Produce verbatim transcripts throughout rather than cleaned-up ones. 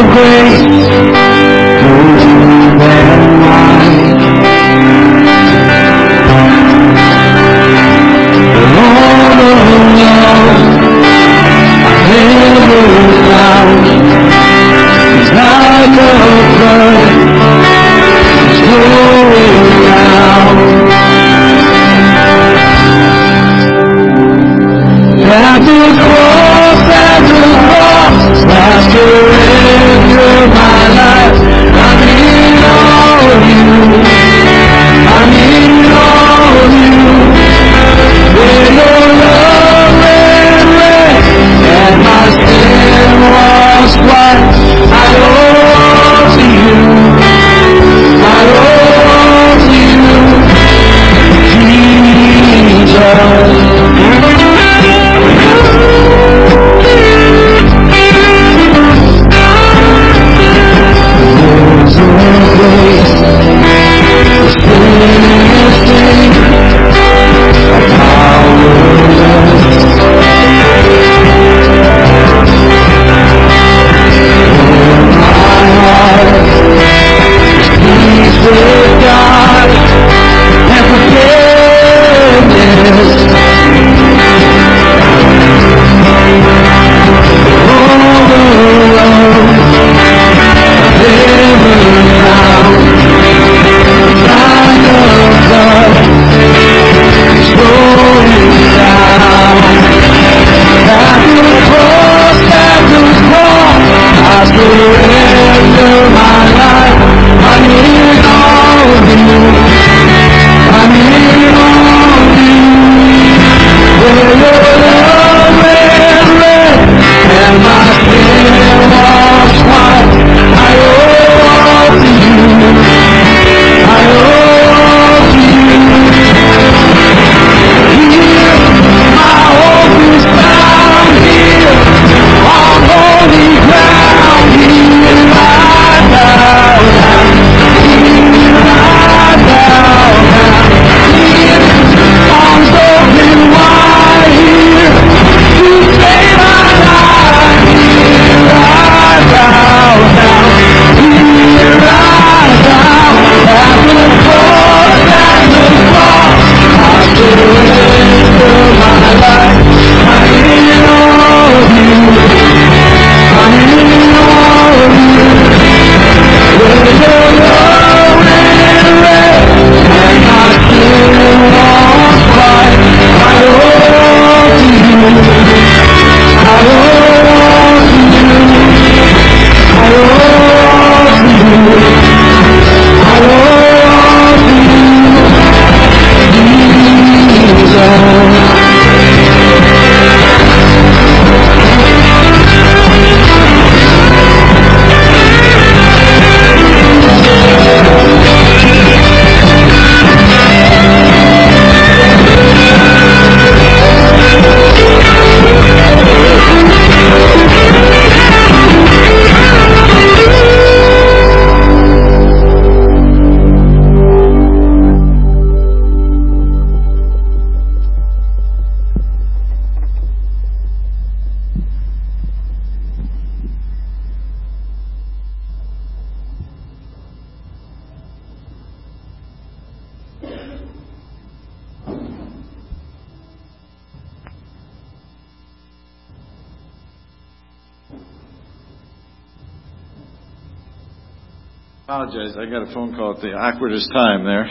Apologize, I got a phone call at the awkwardest time there.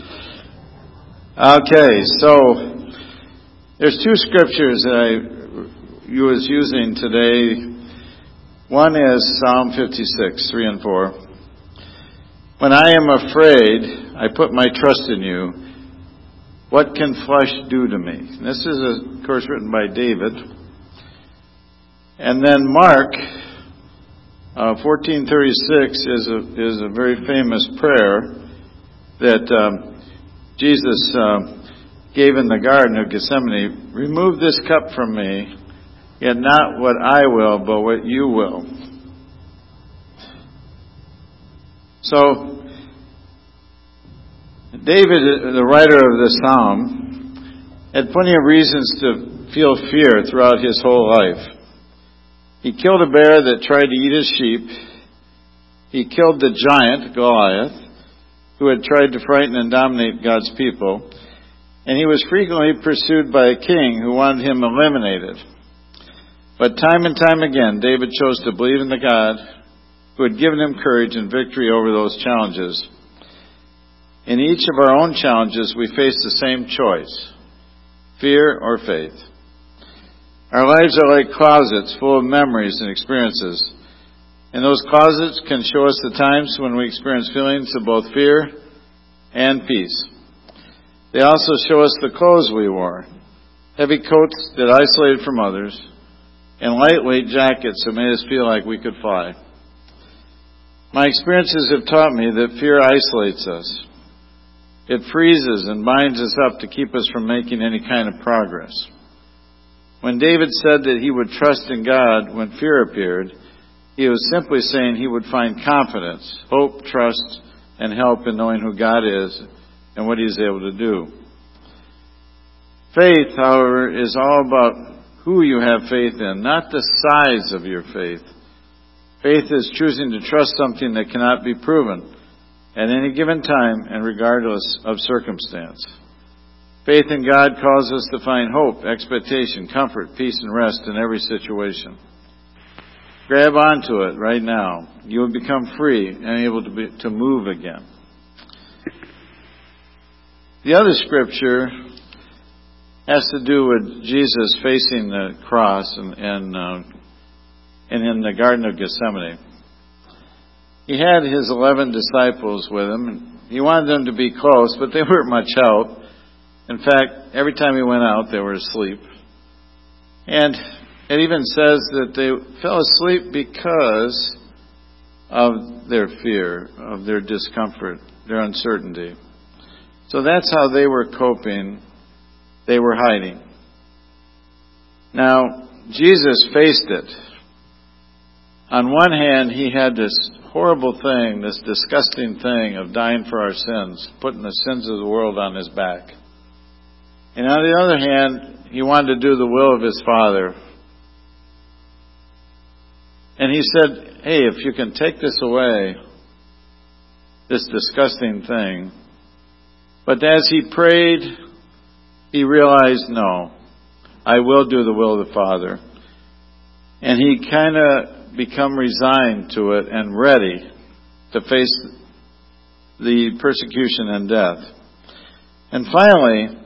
Okay, so there's two scriptures that I you was using today. One is Psalm fifty-six, three and four. When I am afraid, I put my trust in you. What can flesh do to me? And this is, of course, written by David. And then Mark Uh, fourteen thirty-six is a is a very famous prayer that um, Jesus uh, gave in the Garden of Gethsemane. Remove this cup from me, yet not what I will, but what you will. So, David, the writer of the psalm, had plenty of reasons to feel fear throughout his whole life. He killed a bear that tried to eat his sheep. He killed the giant, Goliath, who had tried to frighten and dominate God's people, and he was frequently pursued by a king who wanted him eliminated. But time and time again, David chose to believe in the God who had given him courage and victory over those challenges. In each of our own challenges, we face the same choice: fear or faith. Our lives are like closets full of memories and experiences. And those closets can show us the times when we experience feelings of both fear and peace. They also show us the clothes we wore: heavy coats that isolated from others, and lightweight jackets that made us feel like we could fly. My experiences have taught me that fear isolates us. It freezes and binds us up to keep us from making any kind of progress. When David said that he would trust in God when fear appeared, he was simply saying he would find confidence, hope, trust, and help in knowing who God is and what He is able to do. Faith, however, is all about who you have faith in, not the size of your faith. Faith is choosing to trust something that cannot be proven at any given time and regardless of circumstance. Faith in God calls us to find hope, expectation, comfort, peace, and rest in every situation. Grab onto it right now. You will become free and able to be, to move again. The other scripture has to do with Jesus facing the cross and and, uh, and in the Garden of Gethsemane. He had his eleven disciples with him. He wanted them to be close, but they weren't much help. In fact, every time he went out, they were asleep. And it even says that they fell asleep because of their fear, of their discomfort, their uncertainty. So that's how they were coping. They were hiding. Now, Jesus faced it. On one hand, he had this horrible thing, this disgusting thing of dying for our sins, putting the sins of the world on his back. And on the other hand, he wanted to do the will of his Father. And he said, hey, if you can take this away, this disgusting thing. But as he prayed, he realized, no, I will do the will of the Father. And he kind of become resigned to it and ready to face the persecution and death. And finally,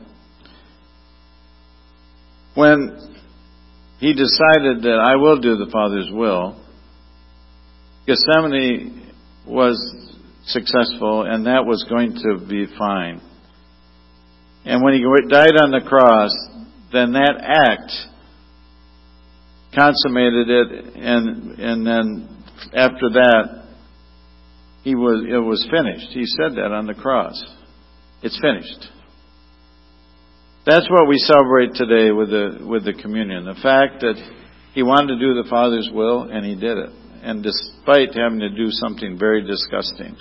when he decided that I will do the Father's will, Gethsemane was successful, and that was going to be fine. And when he died on the cross, then that act consummated it, and and then after that, he was it was finished. He said that on the cross. It's finished. That's what we celebrate today with the with the communion. The fact that he wanted to do the Father's will, and he did it. And despite having to do something very disgusting.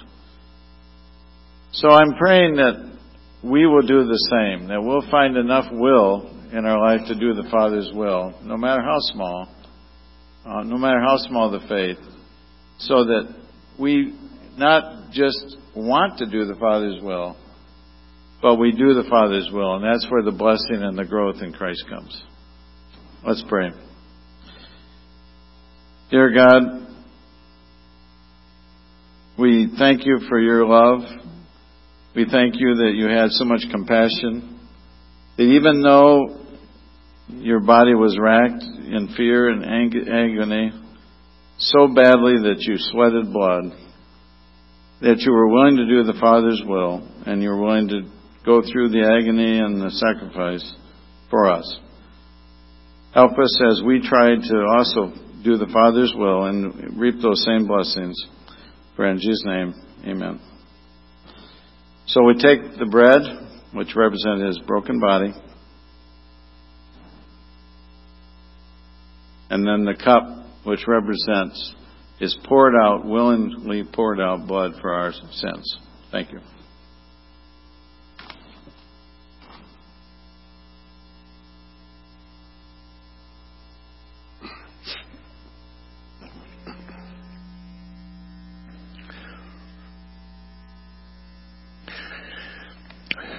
So I'm praying that we will do the same, that we'll find enough will in our life to do the Father's will, no matter how small, uh, no matter how small the faith, so that we not just want to do the Father's will, but we do the Father's will, and that's where the blessing and the growth in Christ comes. Let's pray. Dear God, we thank you for your love. We thank you that you had so much compassion, that even though your body was racked in fear and agony so badly that you sweated blood, that you were willing to do the Father's will, and you were willing to go through the agony and the sacrifice for us. Help us as we try to also do the Father's will and reap those same blessings. For in Jesus' name, amen. So we take the bread, which represented his broken body, and then the cup, which represents his poured out, willingly poured out blood for our sins. Thank you.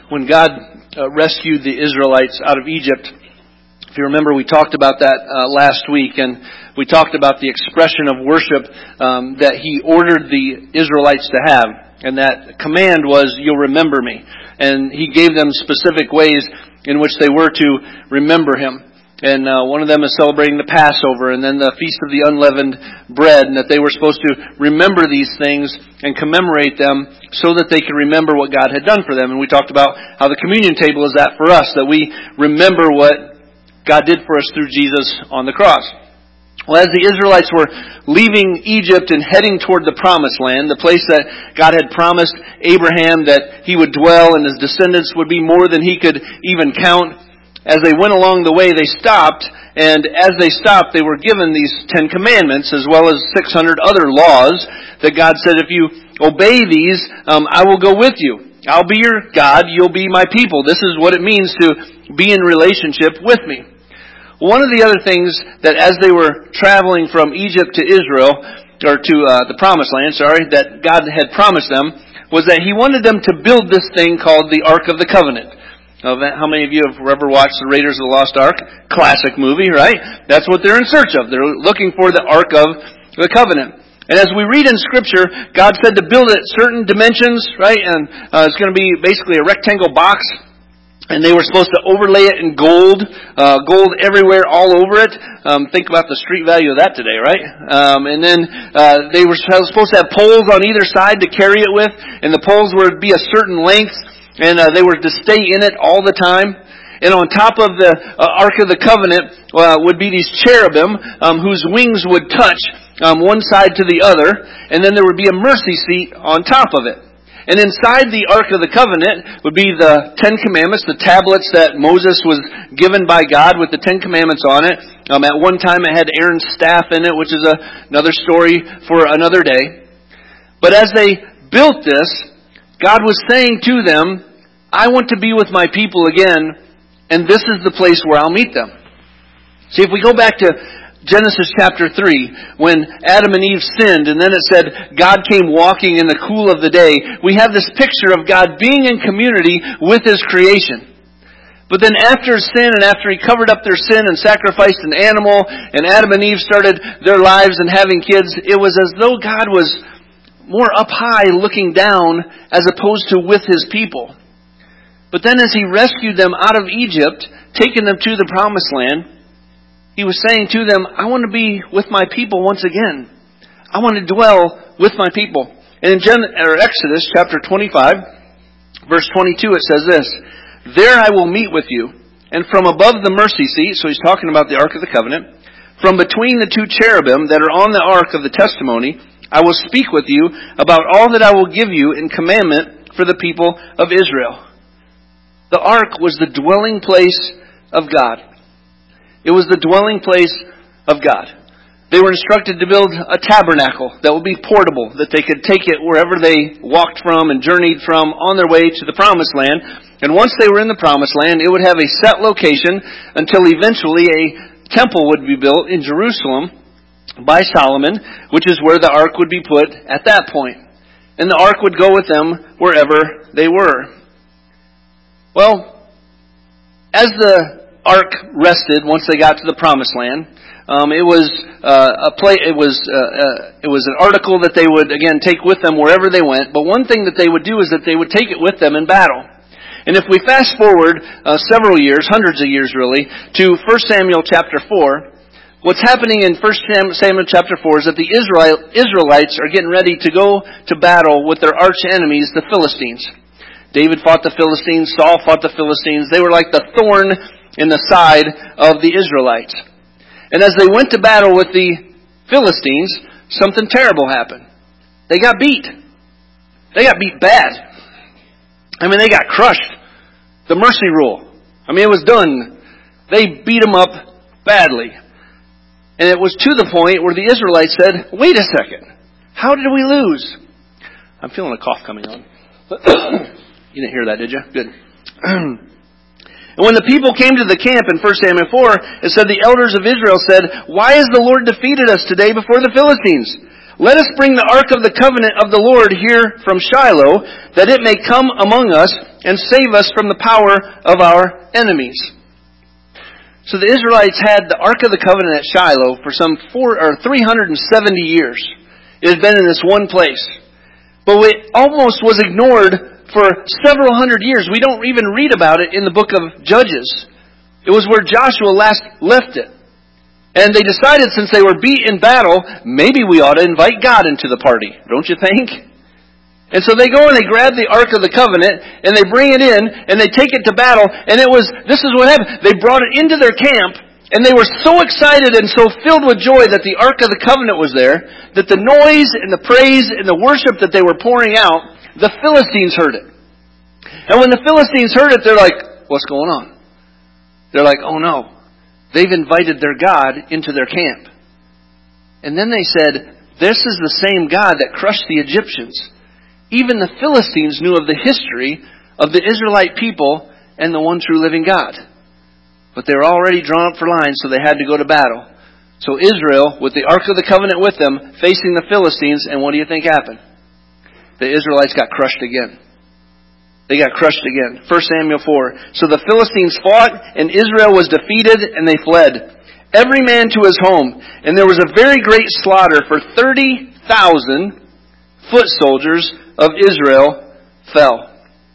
when God uh, rescued the Israelites out of Egypt. If you remember, we talked about that uh, last week, and we talked about the expression of worship um, that He ordered the Israelites to have. And that command was, "You'll remember me." And He gave them specific ways in which they were to remember Him. And uh, one of them is celebrating the Passover, and then the Feast of the Unleavened Bread, and that they were supposed to remember these things and commemorate them so that they could remember what God had done for them. And we talked about how the communion table is that for us, that we remember what God did for us through Jesus on the cross. Well, as the Israelites were leaving Egypt and heading toward the Promised Land, the place that God had promised Abraham that he would dwell and his descendants would be more than he could even count, as they went along the way, they stopped, and as they stopped, they were given these Ten Commandments, as well as six hundred other laws that God said, if you obey these, um, I will go with you. I'll be your God, you'll be my people. This is what it means to be in relationship with me. One of the other things that as they were traveling from Egypt to Israel, or to uh, the Promised Land, sorry, that God had promised them, was that He wanted them to build this thing called the Ark of the Covenant. How many of you have ever watched the Raiders of the Lost Ark? Classic movie, right? That's what they're in search of. They're looking for the Ark of the Covenant. And as we read in Scripture, God said to build it certain dimensions, right? And uh, it's going to be basically a rectangle box. And they were supposed to overlay it in gold, uh, gold everywhere, all over it. Um, think about the street value of that today, right? Um, and then uh, they were supposed to have poles on either side to carry it with. And the poles would be a certain length. And uh, they were to stay in it all the time. And on top of the uh, Ark of the Covenant uh, would be these cherubim um, whose wings would touch um, one side to the other. And then there would be a mercy seat on top of it. And inside the Ark of the Covenant would be the Ten Commandments, the tablets that Moses was given by God with the Ten Commandments on it. Um, at one time it had Aaron's staff in it, which is a, another story for another day. But as they built this, God was saying to them, I want to be with my people again, and this is the place where I'll meet them. See, if we go back to Genesis chapter three, when Adam and Eve sinned, and then it said God came walking in the cool of the day, we have this picture of God being in community with His creation. But then after sin, and after He covered up their sin and sacrificed an animal, and Adam and Eve started their lives and having kids, it was as though God was more up high looking down as opposed to with His people. But then as He rescued them out of Egypt, taking them to the Promised Land, He was saying to them, I want to be with my people once again. I want to dwell with my people. And in Gen- or Exodus chapter twenty-five, verse twenty-two, it says this, There I will meet with you, and from above the mercy seat, so He's talking about the Ark of the Covenant, from between the two cherubim that are on the Ark of the Testimony, I will speak with you about all that I will give you in commandment for the people of Israel. The ark was the dwelling place of God. It was the dwelling place of God. They were instructed to build a tabernacle that would be portable, that they could take it wherever they walked from and journeyed from on their way to the Promised Land. And once they were in the Promised Land, it would have a set location until eventually a temple would be built in Jerusalem by Solomon, which is where the ark would be put at that point. And the ark would go with them wherever they were. Well, as the ark rested once they got to the Promised Land, um, it was uh, a play. It was uh, uh, it was an article that they would again take with them wherever they went. But one thing that they would do is that they would take it with them in battle. And if we fast forward uh, several years, hundreds of years really, to First Samuel chapter four, what's happening in First Samuel chapter four is that the Israel, Israelites are getting ready to go to battle with their arch enemies, the Philistines. David fought the Philistines, Saul fought the Philistines. They were like the thorn in the side of the Israelites. And as they went to battle with the Philistines, something terrible happened. They got beat. They got beat bad. I mean, they got crushed. The mercy rule. I mean, it was done. They beat them up badly. And it was to the point where the Israelites said, wait a second. How did we lose? I'm feeling a cough coming on. You didn't hear that, did you? Good. And when the people came to the camp in First Samuel four, it said the elders of Israel said, Why has the Lord defeated us today before the Philistines? Let us bring the ark of the covenant of the Lord here from Shiloh, that it may come among us and save us from the power of our enemies. So the Israelites had the ark of the covenant at Shiloh for some four or three hundred seventy years. It had been in this one place. But it almost was ignored for several hundred years. We don't even read about it in the book of Judges. It was where Joshua last left it. And they decided, since they were beat in battle, maybe we ought to invite God into the party, don't you think? And so they go and they grab the Ark of the Covenant, and they bring it in, and they take it to battle, and it was, this is what happened. They brought it into their camp, and they were so excited and so filled with joy that the Ark of the Covenant was there, that the noise and the praise and the worship that they were pouring out, the Philistines heard it. And when the Philistines heard it, they're like, what's going on? They're like, oh no. They've invited their God into their camp. And then they said, this is the same God that crushed the Egyptians. Even the Philistines knew of the history of the Israelite people and the one true living God. But they were already drawn up for lines, so they had to go to battle. So Israel, with the Ark of the Covenant with them, facing the Philistines, and what do you think happened? The Israelites got crushed again. They got crushed again. First Samuel four. So the Philistines fought, and Israel was defeated, and they fled. Every man to his home. And there was a very great slaughter, for thirty thousand foot soldiers of Israel fell.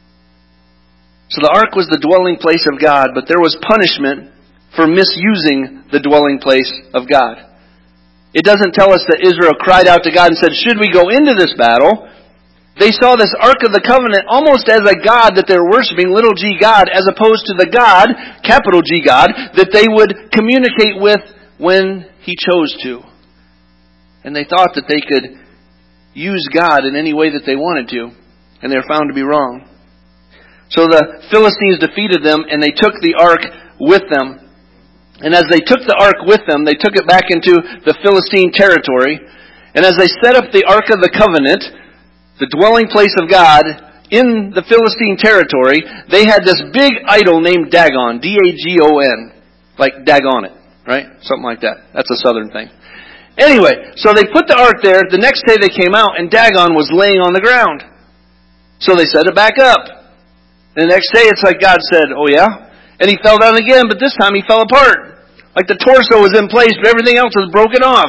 So the ark was the dwelling place of God, but there was punishment for misusing the dwelling place of God. It doesn't tell us that Israel cried out to God and said, should we go into this battle? They saw this Ark of the Covenant almost as a God that they were worshiping, little g God, as opposed to the God, capital G God, that they would communicate with when He chose to. And they thought that they could use God in any way that they wanted to, and they were found to be wrong. So the Philistines defeated them, and they took the Ark with them. And as they took the Ark with them, they took it back into the Philistine territory. And as they set up the Ark of the Covenant, the dwelling place of God, in the Philistine territory, they had this big idol named Dagon. D A G O N. Like Dagon it, right? Something like that. That's a southern thing. Anyway, so they put the ark there. The next day they came out, and Dagon was laying on the ground. So they set it back up. The next day it's like God said, oh yeah? And he fell down again, but this time he fell apart. Like the torso was in place, but everything else was broken off.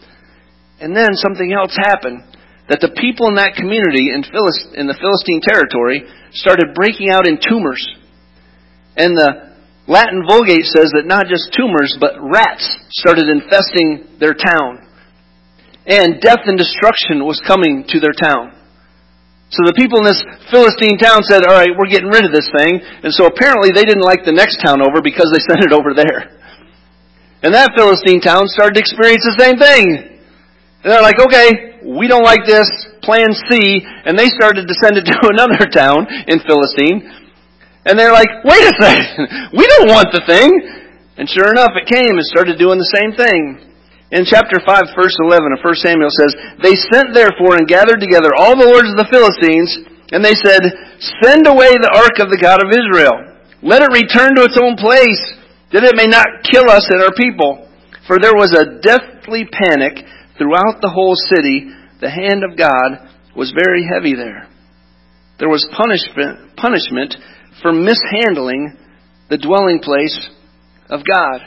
And then something else happened. That the people in that community in, Philist- in the Philistine territory started breaking out in tumors. And the Latin Vulgate says that not just tumors, but rats started infesting their town. And death and destruction was coming to their town. So the people in this Philistine town said, all right, we're getting rid of this thing. And so apparently they didn't like the next town over because they sent it over there. And that Philistine town started to experience the same thing. And they're like, okay, we don't like this, plan C, and they started to send it to another town in Philistine. And they're like, wait a second, we don't want the thing. And sure enough, it came and started doing the same thing. In chapter five, verse eleven of First Samuel says, they sent therefore and gathered together all the lords of the Philistines, and they said, send away the ark of the God of Israel. Let it return to its own place, that it may not kill us and our people. For there was a deathly panic throughout the whole city. The hand of God was very heavy there. There was punishment, punishment for mishandling the dwelling place of God.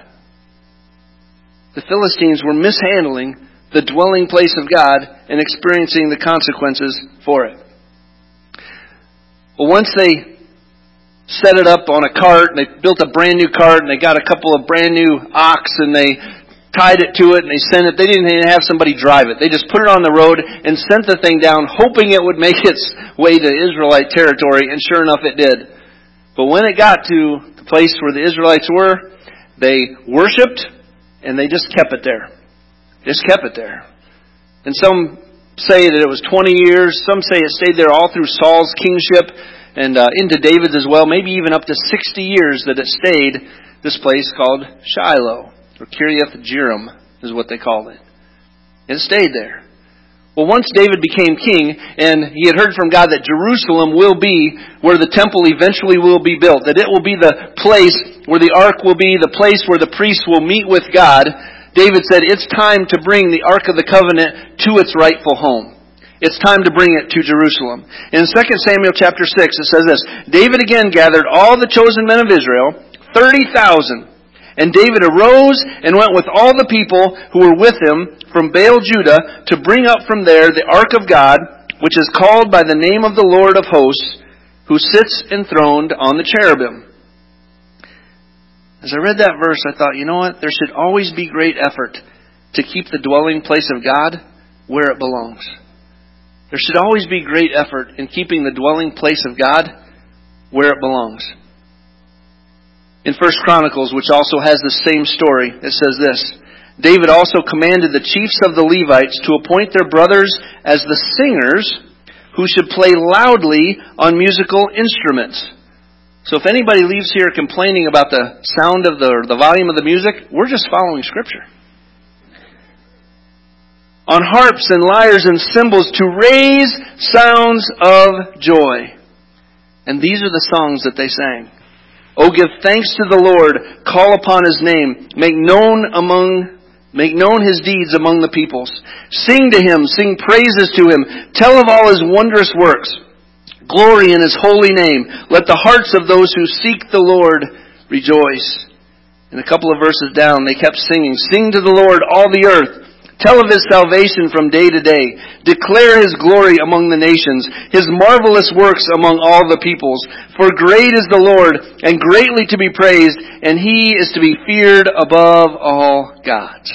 The Philistines were mishandling the dwelling place of God and experiencing the consequences for it. Well, once they set it up on a cart, and they built a brand new cart, and they got a couple of brand new ox, and they tied it to it, and they sent it. They didn't even have somebody drive it. They just put it on the road and sent the thing down, hoping it would make its way to Israelite territory, and sure enough it did. But when it got to the place where the Israelites were, they worshipped, and they just kept it there. Just kept it there. And some say that it was twenty years. Some say it stayed there all through Saul's kingship and uh, into David's as well. Maybe even up to sixty years that it stayed this place called Shiloh. Or Kiriath Jearim is what they called it. It stayed there. Well, once David became king, and he had heard from God that Jerusalem will be where the temple eventually will be built, that it will be the place where the ark will be, the place where the priests will meet with God, David said, it's time to bring the Ark of the Covenant to its rightful home. It's time to bring it to Jerusalem. In Second Samuel chapter six, it says this, David again gathered all the chosen men of Israel, thirty thousand. And David arose and went with all the people who were with him from Baal Judah to bring up from there the Ark of God, which is called by the name of the Lord of hosts, who sits enthroned on the cherubim. As I read that verse, I thought, you know what? There should always be great effort to keep the dwelling place of God where it belongs. There should always be great effort in keeping the dwelling place of God where it belongs. In First Chronicles, which also has the same story, it says this, David also commanded the chiefs of the Levites to appoint their brothers as the singers who should play loudly on musical instruments. So if anybody leaves here complaining about the sound of the, or the volume of the music, we're just following Scripture. On harps and lyres and cymbals to raise sounds of joy. And these are the songs that they sang. Oh, give thanks to the Lord, call upon His name, make known among, make known His deeds among the peoples. Sing to Him, sing praises to Him, tell of all His wondrous works. Glory in His holy name. Let the hearts of those who seek the Lord rejoice. And a couple of verses down, they kept singing, sing to the Lord, all the earth. Tell of His salvation from day to day. Declare His glory among the nations, His marvelous works among all the peoples. For great is the Lord, and greatly to be praised, and He is to be feared above all gods.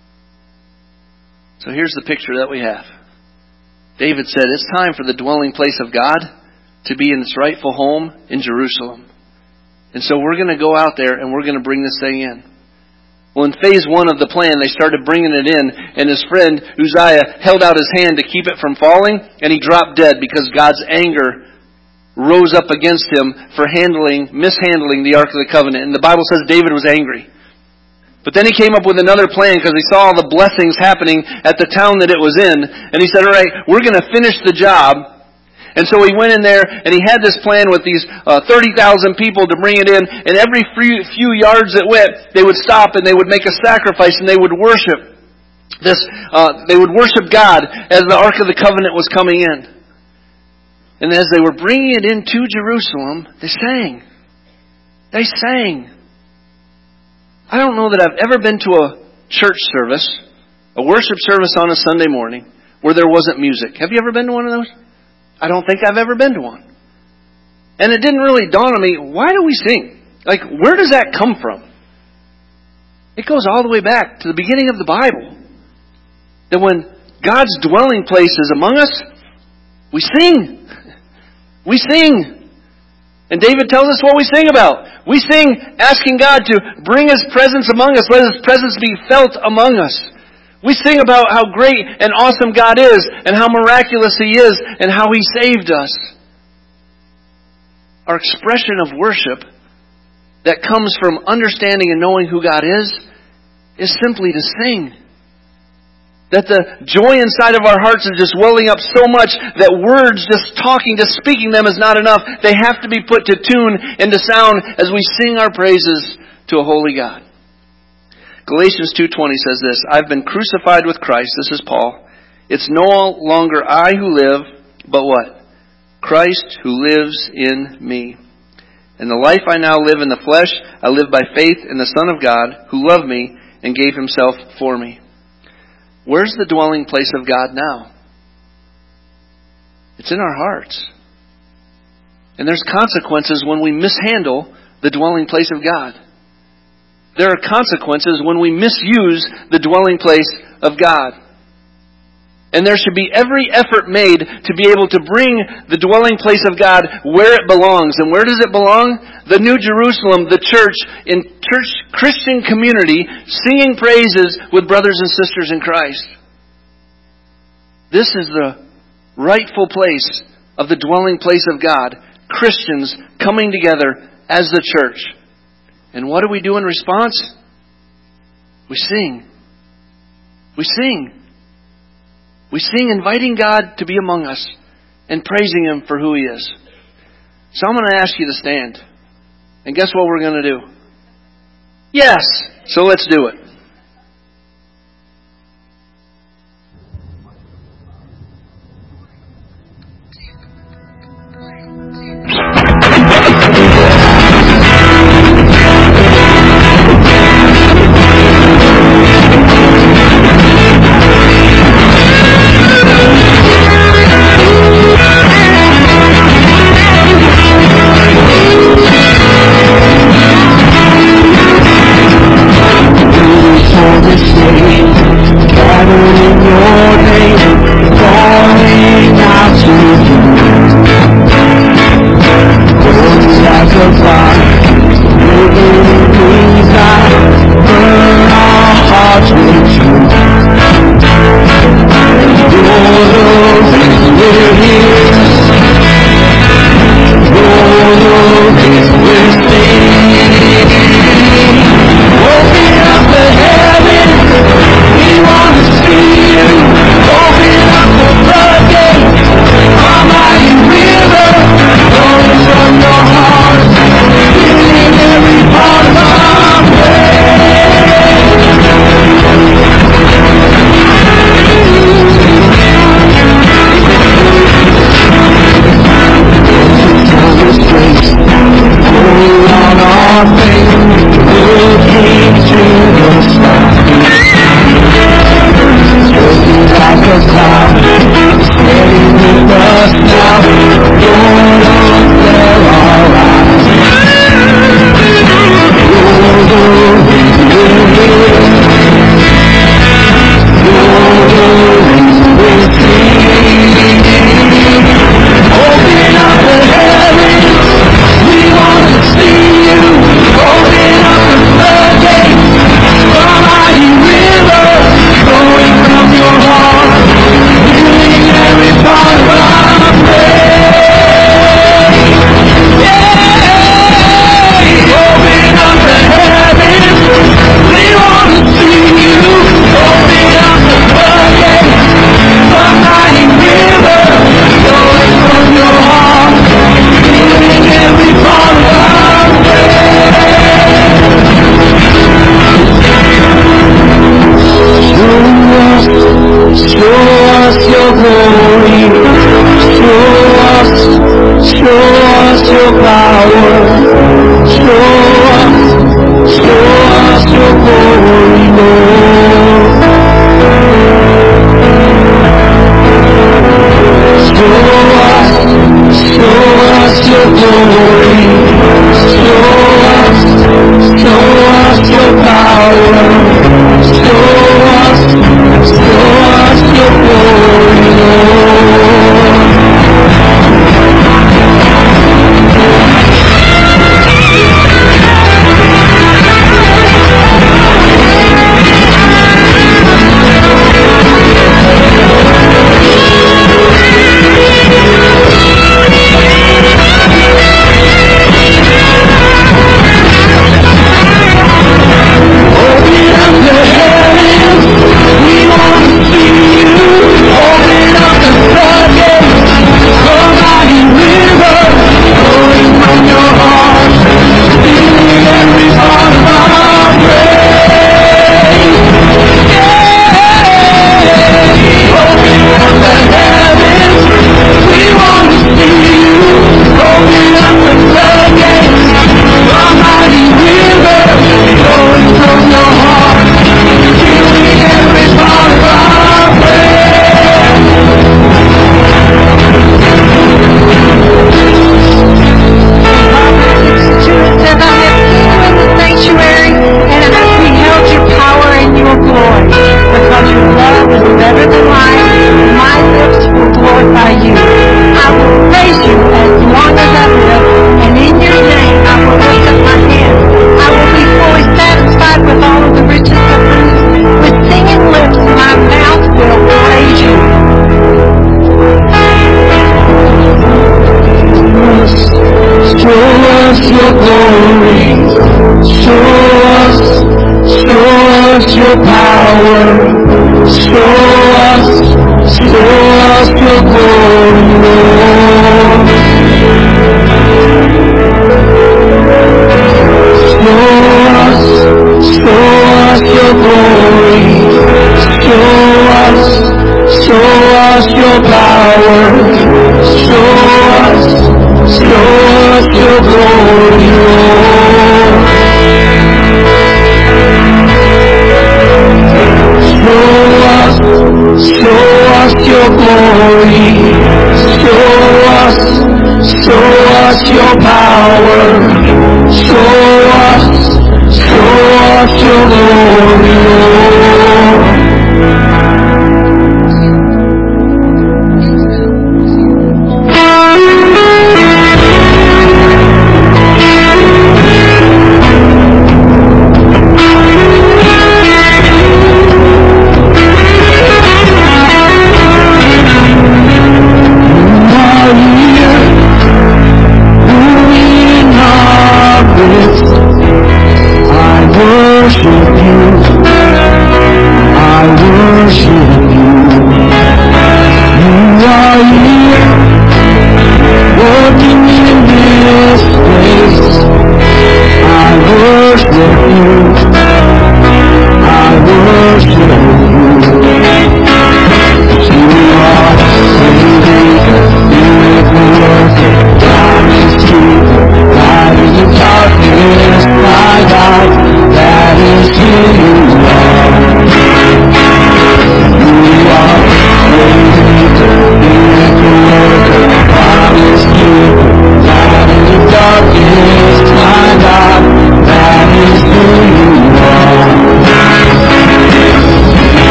So here's the picture that we have. David said, it's time for the dwelling place of God to be in its rightful home in Jerusalem. And so we're going to go out there and we're going to bring this thing in. Well, in phase one of the plan, they started bringing it in, and his friend Uzziah held out his hand to keep it from falling, and he dropped dead because God's anger rose up against him for handling, mishandling the Ark of the Covenant. And the Bible says David was angry. But then he came up with another plan because he saw all the blessings happening at the town that it was in, and he said, all right, we're going to finish the job. And so he went in there and he had this plan with these uh, thirty thousand people to bring it in. And every few, few yards it went, they would stop and they would make a sacrifice and they would worship this. Uh, they would worship God as the Ark of the Covenant was coming in. And as they were bringing it into Jerusalem, they sang. They sang. I don't know that I've ever been to a church service, a worship service on a Sunday morning, where there wasn't music. Have you ever been to one of those? I don't think I've ever been to one. And it didn't really dawn on me, why do we sing? Like, where does that come from? It goes all the way back to the beginning of the Bible. That when God's dwelling place is among us, we sing. We sing. And David tells us what we sing about. We sing asking God to bring His presence among us. Let His presence be felt among us. We sing about how great and awesome God is and how miraculous He is and how He saved us. Our expression of worship that comes from understanding and knowing who God is is simply to sing. That the joy inside of our hearts is just welling up so much that words, just talking, just speaking them is not enough. They have to be put to tune and to sound as we sing our praises to a holy God. Galatians two twenty says this, I've been crucified with Christ, this is Paul. It's no longer I who live, but what? Christ who lives in me. And the life I now live in the flesh, I live by faith in the Son of God, who loved me and gave Himself for me. Where's the dwelling place of God now? It's in our hearts. And there's consequences when we mishandle the dwelling place of God. There are consequences when we misuse the dwelling place of God. And there should be every effort made to be able to bring the dwelling place of God where it belongs. And where does it belong? The New Jerusalem, the church, in church Christian community, singing praises with brothers and sisters in Christ. This is the rightful place of the dwelling place of God. Christians coming together as the church. And what do we do in response? We sing. We sing. We sing inviting God to be among us and praising Him for who He is. So I'm going to ask you to stand. And guess what we're going to do? Yes! So let's do it.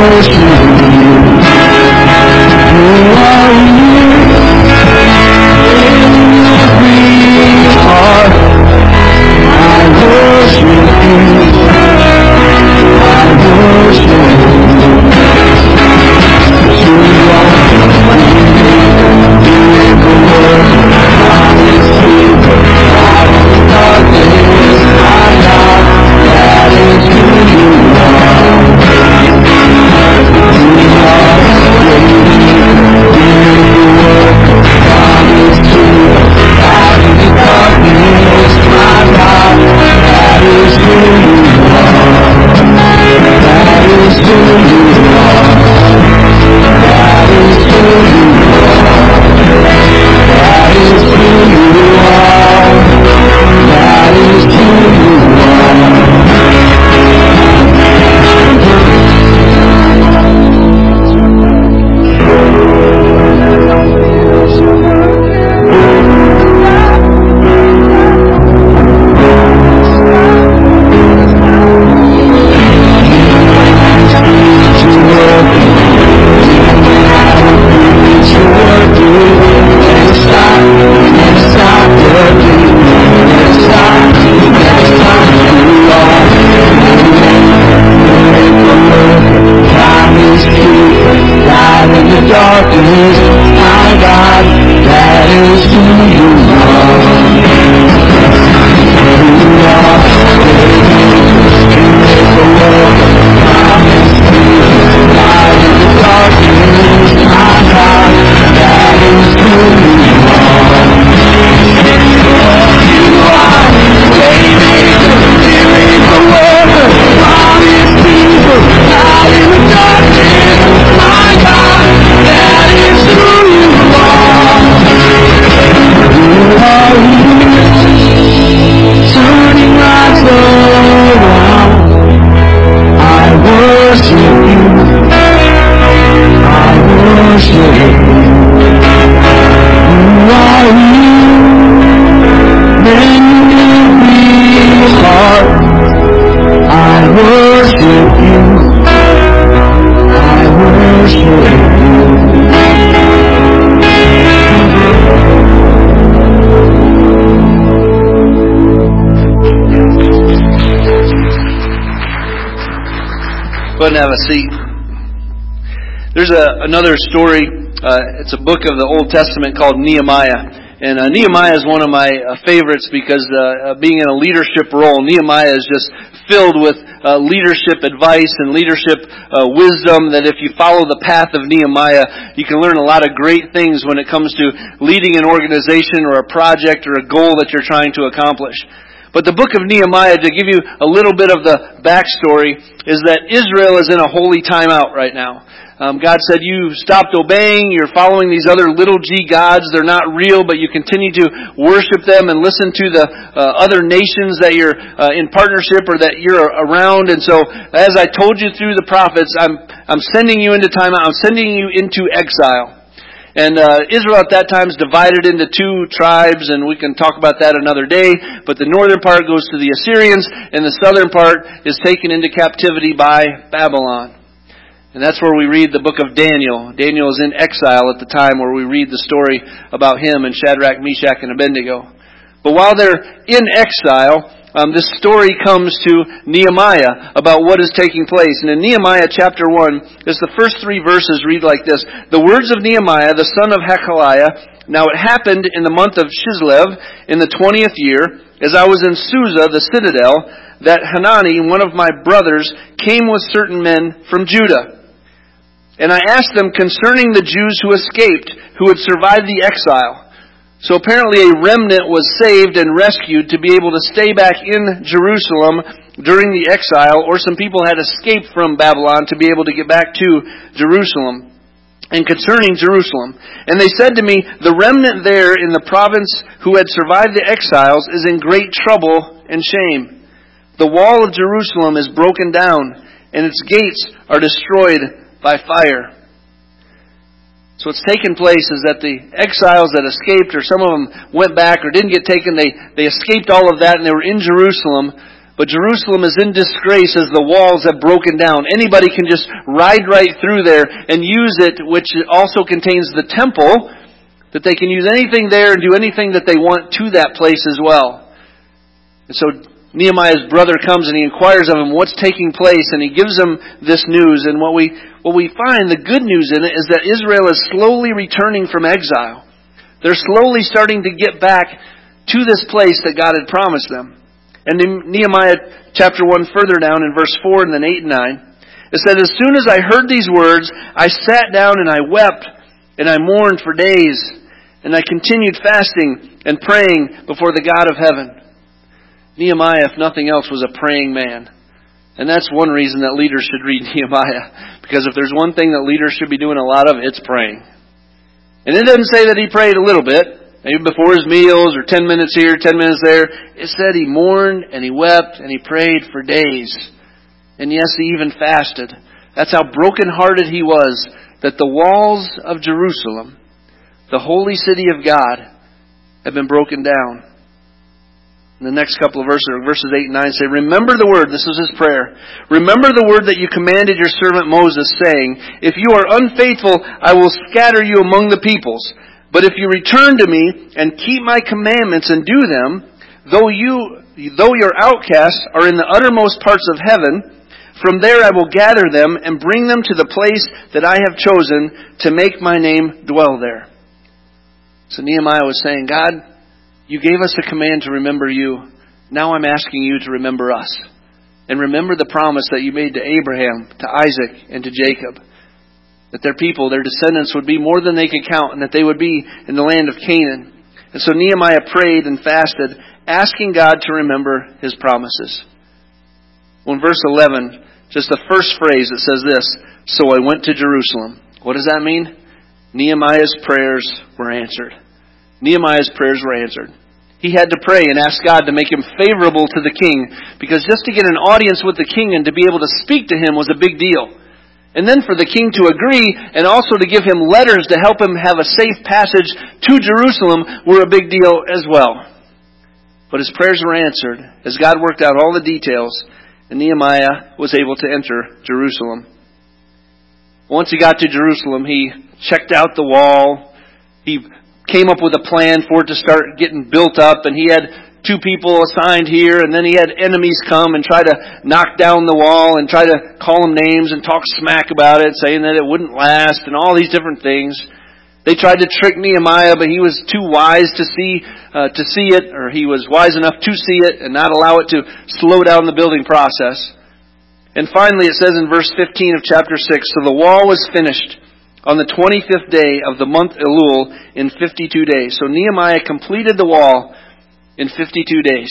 Go ahead and have a seat. There's a, another story. Uh, it's a book of the Old Testament called Nehemiah. And uh, Nehemiah is one of my uh, favorites because uh, uh, being in a leadership role, Nehemiah is just filled with uh, leadership advice and leadership uh, wisdom that if you follow the path of Nehemiah, you can learn a lot of great things when it comes to leading an organization or a project or a goal that you're trying to accomplish. But the book of Nehemiah, to give you a little bit of the backstory, is that Israel is in a holy timeout right now. Um, God said, you stopped obeying, you're following these other little g gods, they're not real, but you continue to worship them and listen to the uh, other nations that you're uh, in partnership or that you're around. And so, as I told you through the prophets, I'm, I'm sending you into timeout, I'm sending you into exile. And uh, Israel at that time is divided into two tribes, and we can talk about that another day. But the northern part goes to the Assyrians, and the southern part is taken into captivity by Babylon. And that's where we read the book of Daniel. Daniel is in exile at the time where we read the story about him and Shadrach, Meshach, and Abednego. But while they're in exile, Um, this story comes to Nehemiah about what is taking place. And in Nehemiah chapter one, just the first three verses read like this. The words of Nehemiah, the son of Hakaliah. Now it happened in the month of Chislev, in the twentieth year, as I was in Susa, the citadel, that Hanani, one of my brothers, came with certain men from Judah. And I asked them concerning the Jews who escaped, who had survived the exile. So apparently a remnant was saved and rescued to be able to stay back in Jerusalem during the exile, or some people had escaped from Babylon to be able to get back to Jerusalem. And concerning Jerusalem, and they said to me, the remnant there in the province who had survived the exiles is in great trouble and shame. The wall of Jerusalem is broken down, and its gates are destroyed by fire. So what's taken place is that the exiles that escaped, or some of them went back or didn't get taken, they, they escaped all of that and they were in Jerusalem. But Jerusalem is in disgrace as the walls have broken down. Anybody can just ride right through there and use it, which also contains the temple, that they can use anything there and do anything that they want to that place as well. And so Nehemiah's brother comes and he inquires of him what's taking place, and he gives him this news. And what we what we find, the good news in it, is that Israel is slowly returning from exile. They're slowly starting to get back to this place that God had promised them. And in Nehemiah chapter one further down in verse four and then eight and nine, it said, "As soon as I heard these words, I sat down and I wept and I mourned for days. And I continued fasting and praying before the God of heaven." Nehemiah, if nothing else, was a praying man. And that's one reason that leaders should read Nehemiah. Because if there's one thing that leaders should be doing a lot of, it's praying. And it doesn't say that he prayed a little bit. Maybe before his meals, or ten minutes here, ten minutes there. It said he mourned and he wept and he prayed for days. And yes, he even fasted. That's how brokenhearted he was, that the walls of Jerusalem, the holy city of God, have been broken down. In the next couple of verses, verses eight and nine say, "Remember the word," this is his prayer, "remember the word that you commanded your servant Moses, saying, if you are unfaithful, I will scatter you among the peoples. But if you return to me and keep my commandments and do them, though you, though your outcasts are in the uttermost parts of heaven, from there I will gather them and bring them to the place that I have chosen to make my name dwell there." So Nehemiah was saying, God, you gave us a command to remember you. Now I'm asking you to remember us. And remember the promise that you made to Abraham, to Isaac, and to Jacob. That their people, their descendants, would be more than they could count, and that they would be in the land of Canaan. And so Nehemiah prayed and fasted, asking God to remember His promises. Well, in verse eleven, just the first phrase, it says this, "So I went to Jerusalem." What does that mean? Nehemiah's prayers were answered. Nehemiah's prayers were answered. He had to pray and ask God to make him favorable to the king, because just to get an audience with the king and to be able to speak to him was a big deal. And then for the king to agree and also to give him letters to help him have a safe passage to Jerusalem were a big deal as well. But his prayers were answered as God worked out all the details, and Nehemiah was able to enter Jerusalem. Once he got to Jerusalem, he checked out the wall. He came up with a plan for it to start getting built up, and he had two people assigned here, and then he had enemies come and try to knock down the wall and try to call them names and talk smack about it, saying that it wouldn't last and all these different things. They tried to trick Nehemiah, but he was too wise to see uh, to see it, or he was wise enough to see it and not allow it to slow down the building process. And finally it says in verse fifteen of chapter six, "So the wall was finished on the twenty-fifth day of the month Elul in fifty-two days." So Nehemiah completed the wall in fifty-two days.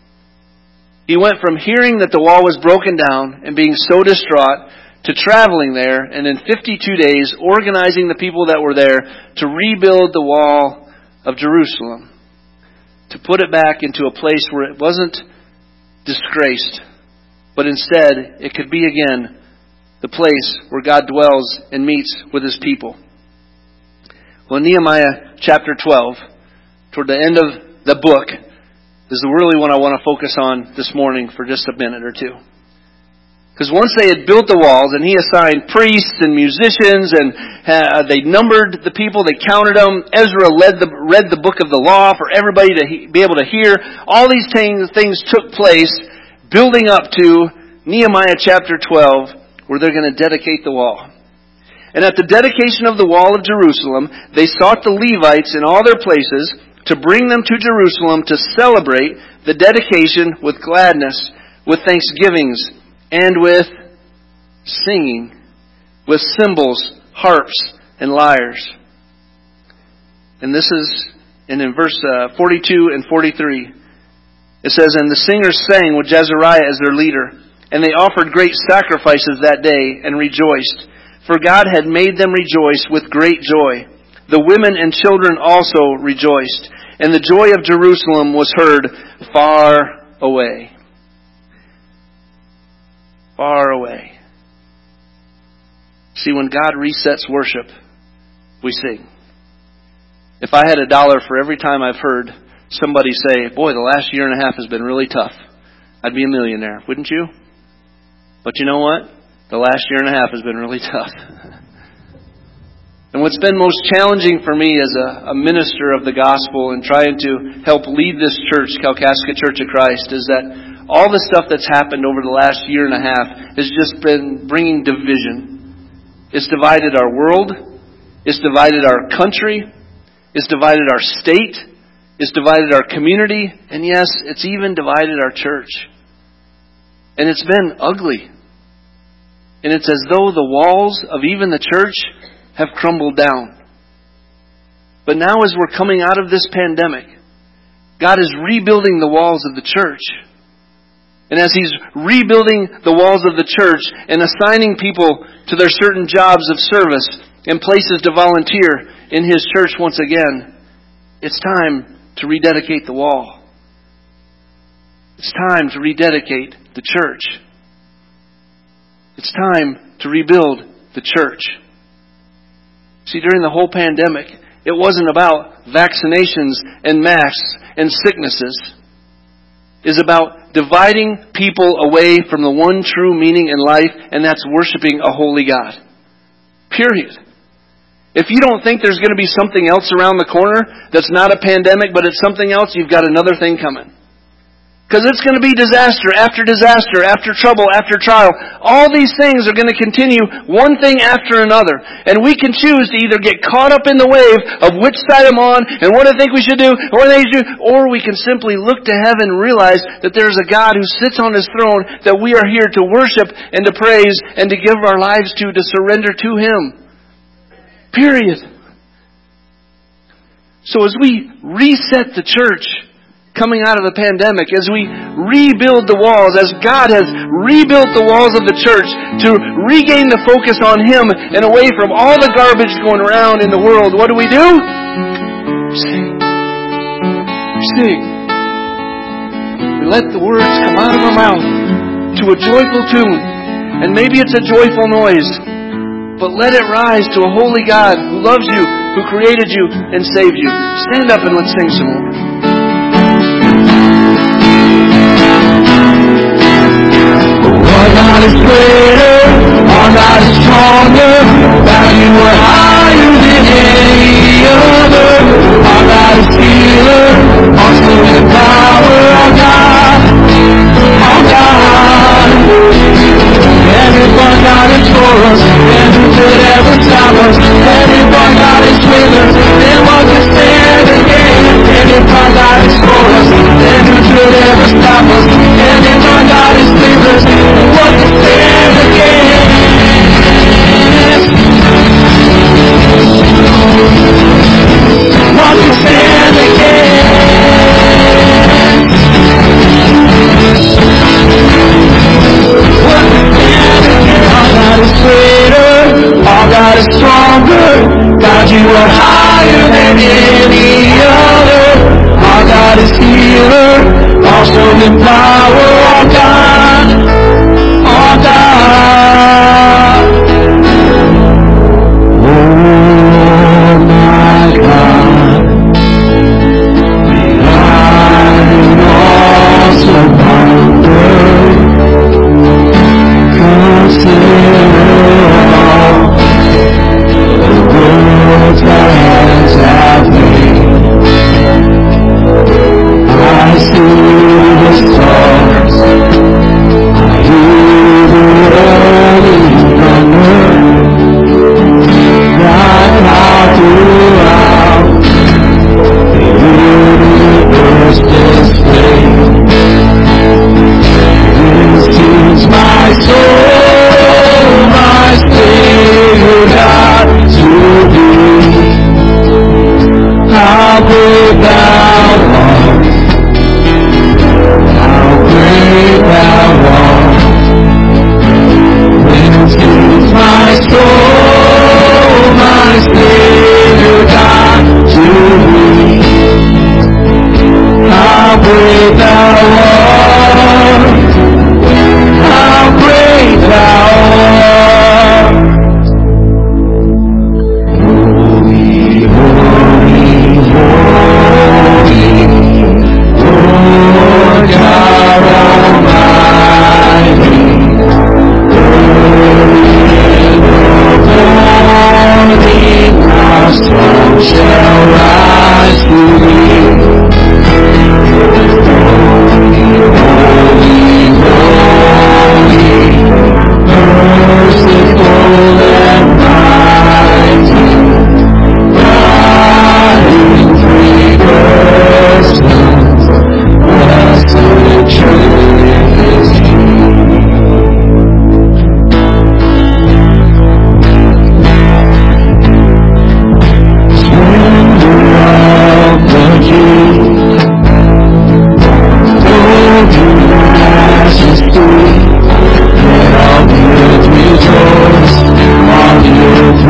He went from hearing that the wall was broken down and being so distraught to traveling there, and in fifty-two days organizing the people that were there to rebuild the wall of Jerusalem, to put it back into a place where it wasn't disgraced, but instead it could be again the place where God dwells and meets with His people. Well, in Nehemiah chapter twelve, toward the end of the book, is really what I want to focus on this morning for just a minute or two. Because once they had built the walls, and he assigned priests and musicians, and uh, they numbered the people, they counted them. Ezra led the, read the book of the law for everybody to he, be able to hear. All these things, things took place, building up to Nehemiah chapter twelve, where they're going to dedicate the wall. And at the dedication of the wall of Jerusalem, they sought the Levites in all their places to bring them to Jerusalem to celebrate the dedication with gladness, with thanksgivings, and with singing, with cymbals, harps, and lyres. And this is, and in verse uh, forty-two and forty-three, it says, "And the singers sang with Jezariah as their leader, and they offered great sacrifices that day and rejoiced, for God had made them rejoice with great joy. The women and children also rejoiced, and the joy of Jerusalem was heard far away." Far away. See, when God resets worship, we sing. If I had a dollar for every time I've heard somebody say, "Boy, the last year and a half has been really tough," I'd be a millionaire, wouldn't you? But you know what? The last year and a half has been really tough. And what's been most challenging for me as a, a minister of the gospel and trying to help lead this church, Kalkaska Church of Christ, is that all the stuff that's happened over the last year and a half has just been bringing division. It's divided our world. It's divided our country. It's divided our state. It's divided our community. And yes, it's even divided our church. And it's been ugly. And it's as though the walls of even the church have crumbled down. But now as we're coming out of this pandemic, God is rebuilding the walls of the church. And as He's rebuilding the walls of the church and assigning people to their certain jobs of service and places to volunteer in His church once again, it's time to rededicate the wall. It's time to rededicate the church. It's time to rebuild the church. See, during the whole pandemic, it wasn't about vaccinations and masks and sicknesses. It's about dividing people away from the one true meaning in life, and that's worshiping a holy God. Period. If you don't think there's going to be something else around the corner that's not a pandemic, but it's something else, you've got another thing coming. Because it's going to be disaster after disaster, after trouble, after trial. All these things are going to continue, one thing after another. And we can choose to either get caught up in the wave of which side I'm on, and what I think we should do, and what I think we should do, or we can simply look to heaven and realize that there's a God who sits on His throne that we are here to worship and to praise and to give our lives to, to surrender to Him. Period. So as we reset the church, coming out of the pandemic, as we rebuild the walls, as God has rebuilt the walls of the church to regain the focus on Him and away from all the garbage going around in the world, what do we do? Sing. Sing. We let the words come out of our mouth to a joyful tune. And maybe it's a joyful noise, but let it rise to a holy God who loves you, who created you and saved you. Stand up and let's sing some more. Our God is greater, our God is stronger, that you are higher than any other. Our God is healer, awesome in power, our God, our God. And if our God is for us, then who could ever stop us? And if our God is with us, then what can stand against? And if our God is for us, then who could ever stop us? And if our God is with us, then what can stand against? What can stand against? What can stand against? Our God is greater, our God is stronger. God, you are higher than any other. Our God is healer, awesome in power, our God, our God. Oh my God, behind awesome wonder, consider all the world's thy hands have made. I see the stars, I hear the rolling thunder, that how throughout the universe displayed. This is my soul, my Savior God to thee. How great thou art, how great thou art. This is my soul, my Savior God to thee. How great thou art, how great thou art. Holy, holy, holy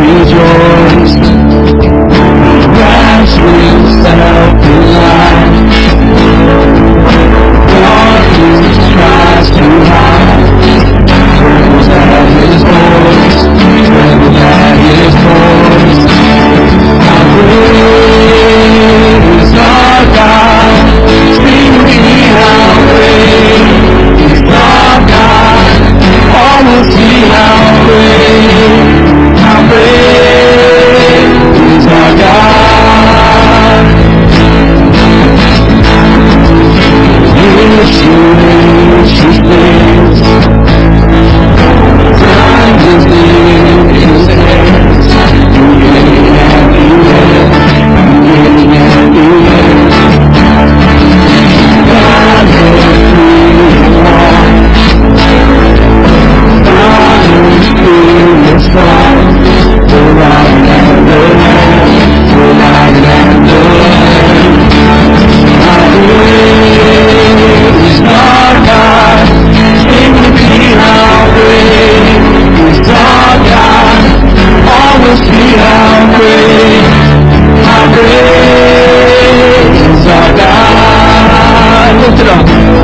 rejoice. Crash himself in life. Darkness tries to hide. Trembles at his voice. Trembles at his voice. How great is our God. Sing with me, how great is our God. All will see how great, how great is our God. If she reigns, she stands. Time is in his hands. Beginning and the end. Beginning and the end. God has created one. God has created song. The lion and the lamb. The lion and the lamb. How great is our God. Sing with me, how great is our God. All will see how great, how great is our God. Lift it up.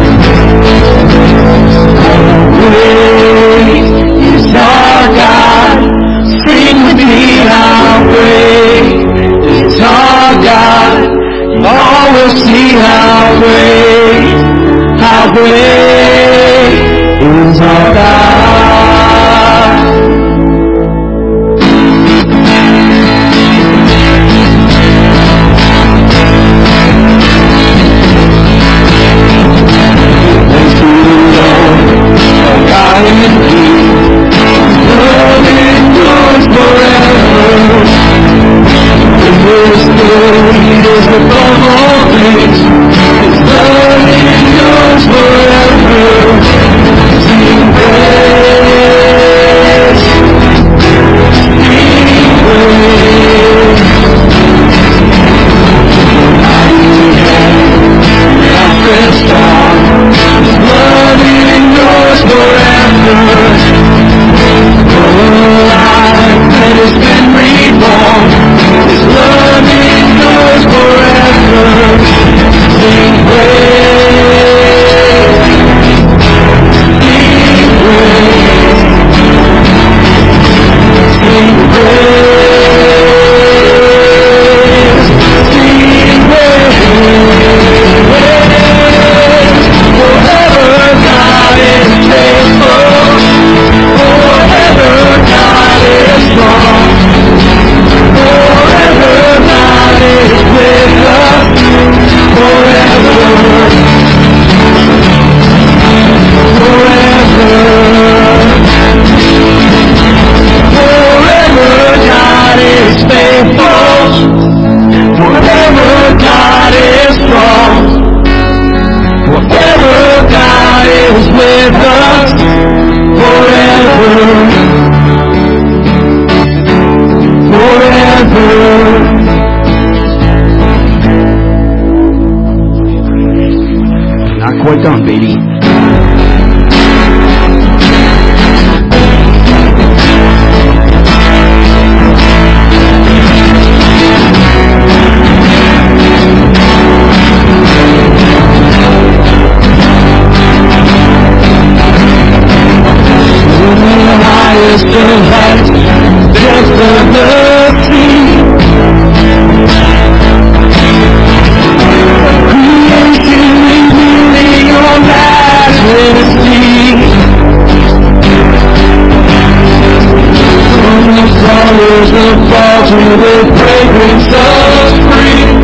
How great is our God. Sing with me, how great is our God. All will see how great, how great is our God. Thanks to the Lord, our God indeed. Love endures forever. His good is above all things. His love endures forever. Sing praise, sing praise. Mighty hand, outstretched arm. His love endures forever. Oh, life that has been reborn. His love endures forever. Sing praise, sing praise, sing praise, sing praise. Forever God is faithful. Forever God is strong. Forever God is with us. Forever, forever, forever God is faithful. Forever God is strong. Forever God is with us. Forever, forever. Not quite done, baby. In the highest of heights, depths of the sea. Creation revealing your majesty. From the flowers that fall to the fragrance of spring.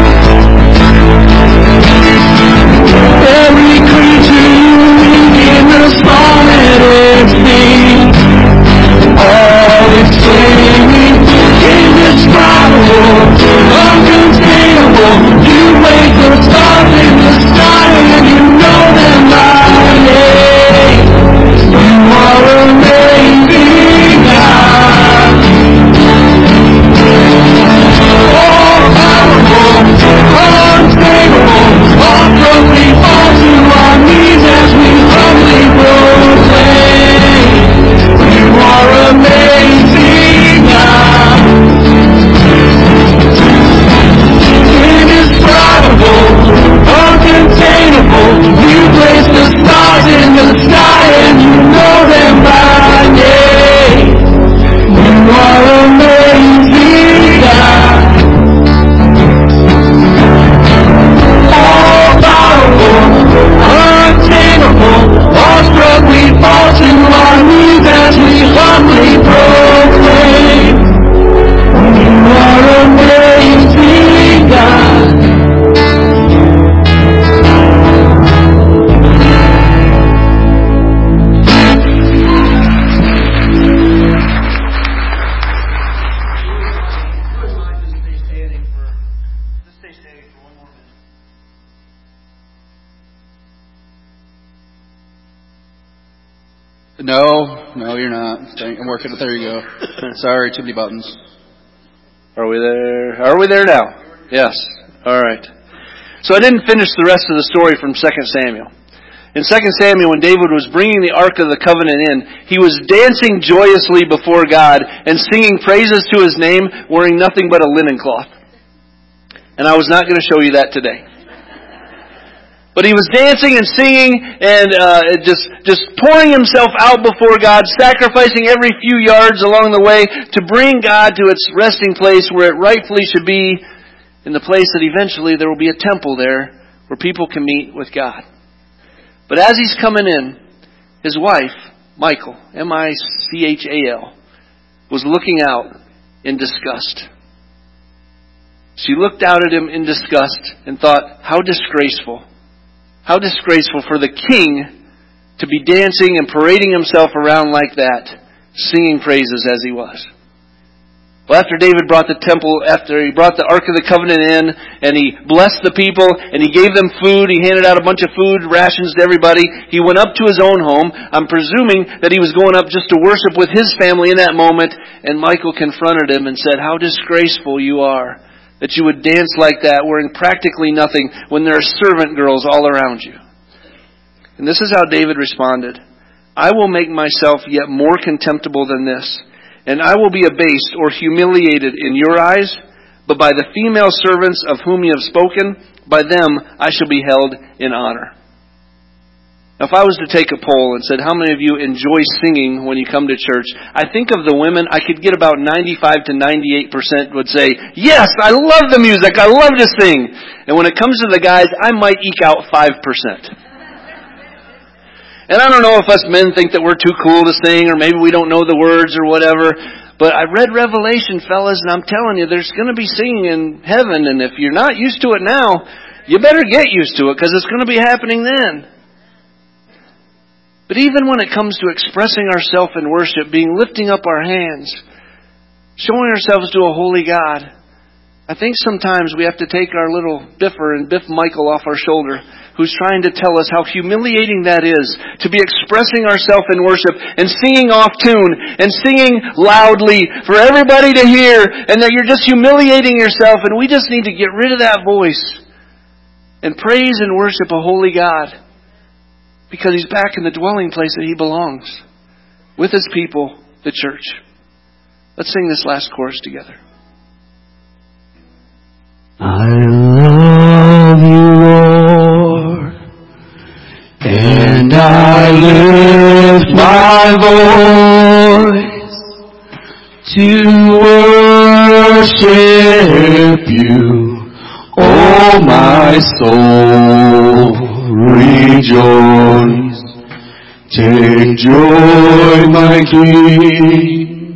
Every creature unique in the song that it sings. All its singing, indescribable, uncontainable. You wake the stars in the sky and you know them by name. You are amazing, God. All No, no, you're not. I'm working. There you go. Sorry, too many buttons. Are we there? Are we there now? Yes. All right. So I didn't finish the rest of the story from Second Samuel. In Second Samuel, when David was bringing the Ark of the Covenant in, he was dancing joyously before God and singing praises to His name, wearing nothing but a linen cloth. And I was not going to show you that today. But he was dancing and singing and uh, just just pouring himself out before God, sacrificing every few yards along the way to bring God to its resting place where it rightfully should be, in the place that eventually there will be a temple there where people can meet with God. But as he's coming in, his wife, Michal, M I C H A L, was looking out in disgust. She looked out at him in disgust and thought, how disgraceful. How disgraceful for the king to be dancing and parading himself around like that, singing praises as he was. Well, after David brought the temple, after he brought the Ark of the Covenant in, and he blessed the people, and he gave them food, he handed out a bunch of food rations to everybody, he went up to his own home. I'm presuming that he was going up just to worship with his family in that moment, and Michal confronted him and said, how disgraceful you are, that you would dance like that, wearing practically nothing, when there are servant girls all around you. And this is how David responded. I will make myself yet more contemptible than this, and I will be abased or humiliated in your eyes, but by the female servants of whom you have spoken, by them I shall be held in honor. Now, if I was to take a poll and said, how many of you enjoy singing when you come to church? I think of the women, I could get about ninety-five to ninety-eight percent would say, yes, I love the music, I love to sing. And when it comes to the guys, I might eke out five percent. And I don't know if us men think that we're too cool to sing, or maybe we don't know the words or whatever. But I read Revelation, fellas, and I'm telling you, there's going to be singing in heaven. And if you're not used to it now, you better get used to it, because it's going to be happening then. But even when it comes to expressing ourselves in worship, being lifting up our hands, showing ourselves to a holy God, I think sometimes we have to take our little biffer and biff Michal off our shoulder, who's trying to tell us how humiliating that is, to be expressing ourselves in worship and singing off tune and singing loudly for everybody to hear, and that you're just humiliating yourself, and we just need to get rid of that voice and praise and worship a holy God. Because He's back in the dwelling place that He belongs, with His people, the church. Let's sing this last chorus together. I love you, Lord, and I lift my voice to worship you, oh my soul. Rejoice, take joy, my King,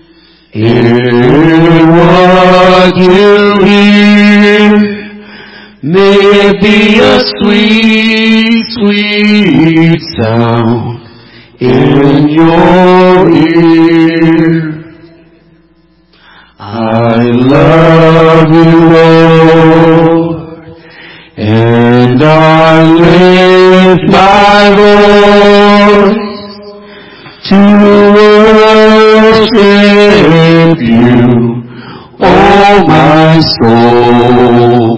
in what you hear. May it be a sweet, sweet sound in your ear. I love you, Lord, and I lift my voice to worship you, oh my soul.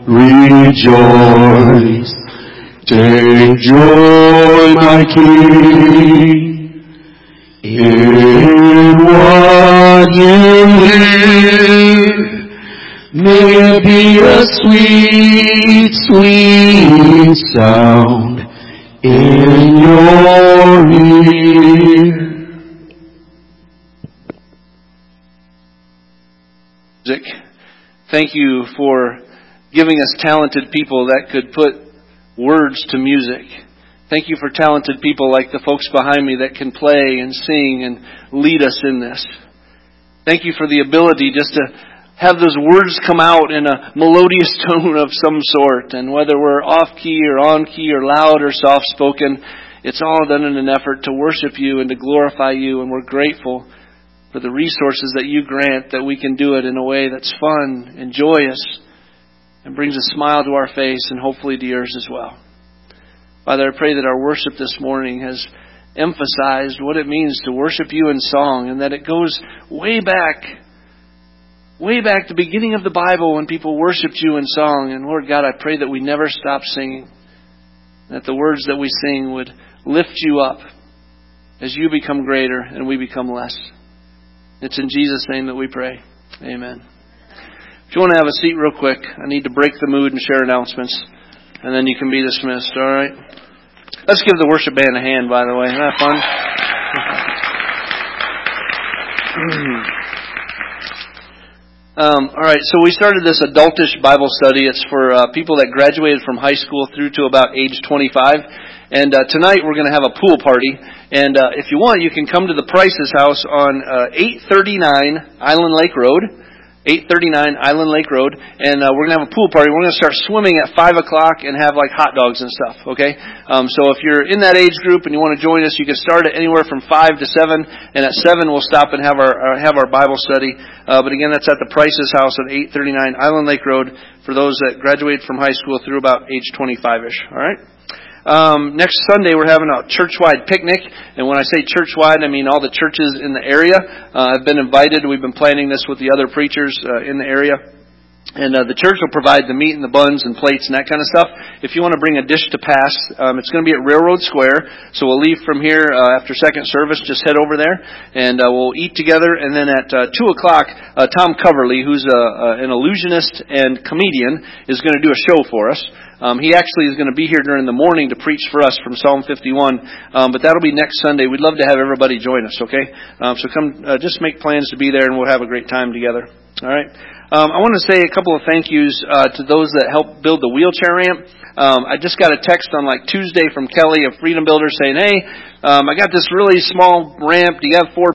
Rejoice, take joy, my King, in what you hear. May it be a sweet, sweet sound in your ear. Thank you for giving us talented people that could put words to music. Thank you for talented people like the folks behind me that can play and sing and lead us in this. Thank you for the ability just to have those words come out in a melodious tone of some sort. And whether we're off-key or on-key or loud or soft-spoken, it's all done in an effort to worship you and to glorify you. And we're grateful for the resources that you grant that we can do it in a way that's fun and joyous and brings a smile to our face and hopefully to yours as well. Father, I pray that our worship this morning has emphasized what it means to worship you in song, and that it goes way back, way back to the beginning of the Bible when people worshiped you in song. And Lord God, I pray that we never stop singing, that the words that we sing would lift you up as you become greater and we become less. It's in Jesus' name that we pray. Amen. If you want to have a seat real quick, I need to break the mood and share announcements, and then you can be dismissed, all right? Let's give the worship band a hand, by the way. Isn't that fun? um, all right, so we started this adultish Bible study. It's for uh, people that graduated from high school through to about age twenty-five. And uh, tonight we're going to have a pool party. And uh, if you want, you can come to the Price's house on uh, eight thirty-nine Island Lake Road. eight thirty-nine Island Lake Road. And uh, we're going to have a pool party. We're going to start swimming at five o'clock and have like hot dogs and stuff, okay? Um, so if you're in that age group and you want to join us, you can start at anywhere from five to seven. And at seven we'll stop and have our, uh, have our Bible study. Uh, but again, that's at the Price's house on eight thirty-nine Island Lake Road for those that graduated from high school through about age twenty-five-ish, all right? Um, next Sunday we're having a church-wide picnic, and when I say church-wide, I mean all the churches in the area uh, have been invited. We've been planning this with the other preachers uh, in the area, and uh, the church will provide the meat and the buns and plates and that kind of stuff. If you want to bring a dish to pass, um, it's going to be at Railroad Square, so we'll leave from here uh, after second service. Just head over there, and uh, we'll eat together, and then at uh, two o'clock, uh, Tom Coverly, who's a, uh, an illusionist and comedian, is going to do a show for us. Um, he actually is going to be here during the morning to preach for us from Psalm fifty-one, um, but that'll be next Sunday. We'd love to have everybody join us, okay? Um, so come, uh, just make plans to be there, and we'll have a great time together. All right? Um, I want to say a couple of thank yous uh, to those that helped build the wheelchair ramp. Um, I just got a text on like Tuesday from Kelly of Freedom Builder saying, hey, um, I got this really small ramp. Do you have four